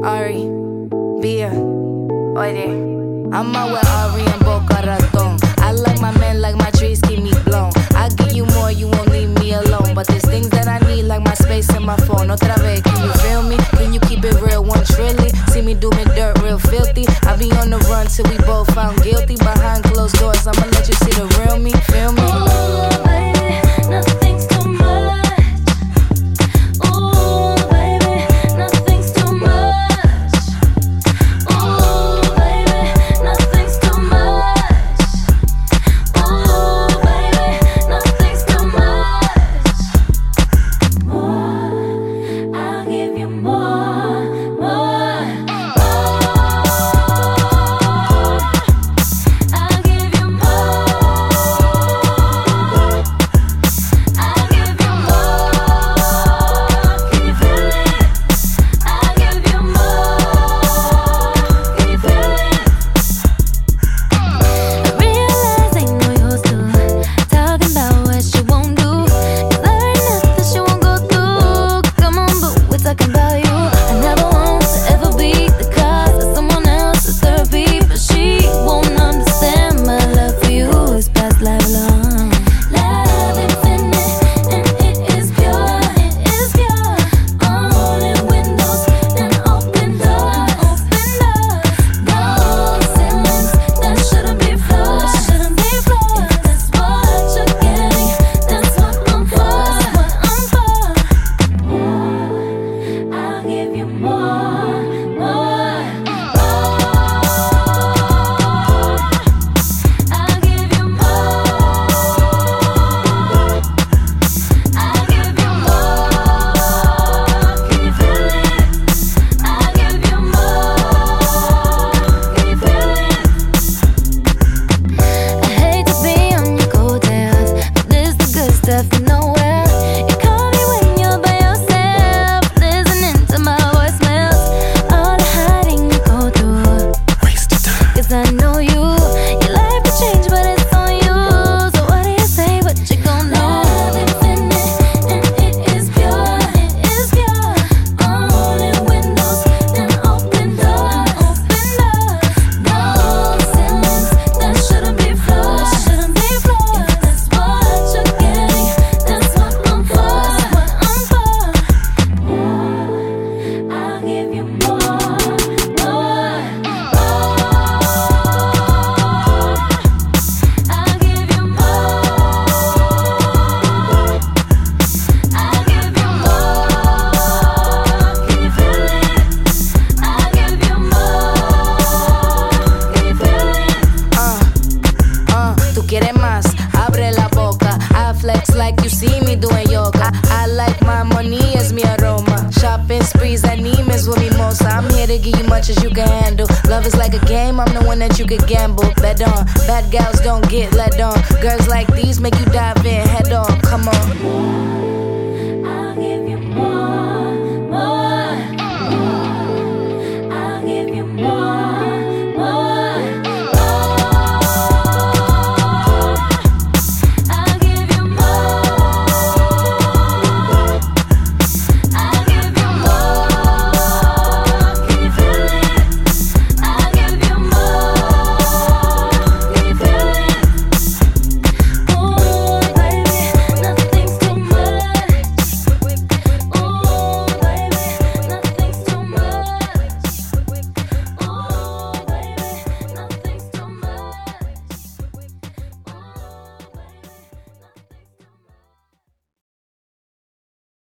Ari, Bia, oye, I'm out with Ari and Boca Raton. I like my men like my trees keep me blown. I give you more, you won't leave me alone. But there's things that I need like my space and my phone. Otra vez, can you feel me? Can you keep it real, one trillion? See me do me dirt real filthy. I be on the run till we both found guilty. Behind closed doors, I'ma let you see the real me, feel me? Ooh, baby, nothing's too much. Ooh, baby, nothing's too much. Ooh, baby, nothing's too much. Ooh, baby, nothing's too much. More, I'll give you more, more. I'll give you more. I'll give you more. Can you feel it? I'll give you more. Can you feel it? I realize ain't no use to talking about what she won't do. 'Cause there ain't nothing she won't go through. Come on, boo, we're talking about you. I never want to ever be the cause of someone else's therapy, but she won't understand my love for you is past lifelong. Love infinite and it is pure, it is pure. Only windows and open doors, open doors. No ceilings that shouldn't be floors, shouldn't be floors. If that's what you're getting, that's what I'm for, that's what I'm for. I'll give you more, more, more. I'll give you more. I'll give you more. Can you feel it? I'll give you more. Can you feel it? I hate to be on your coattails, but this the good stuff you know well. You call me when you're by yourself, listening to my voicemails. All the hiding you go through, 'cause I know you. Your life will change, but it's on you. So what do you say? What you gon' do? Love infinite and it is pure, it is pure. Only windows and open doors, open doors. No ceilings that shouldn't be floors, shouldn't be floors. If that's what you're getting, that's what I'm for, that's what I'm for. I'll give you more, more, more. I'll give you more. I'll give you more. Can you feel it? I'll give you more. Can you feel it? Tú quieres más, abre la boca. I flex like you see me doing yoga. I like my money as mi aroma. Shopping sprees, animes with mimosa. I'm here to give you much as you can handle. Love is like a game, I'm the one that you could gamble. Bet on, bad gals don't get let on. Girls like these make you dive in head on, come on.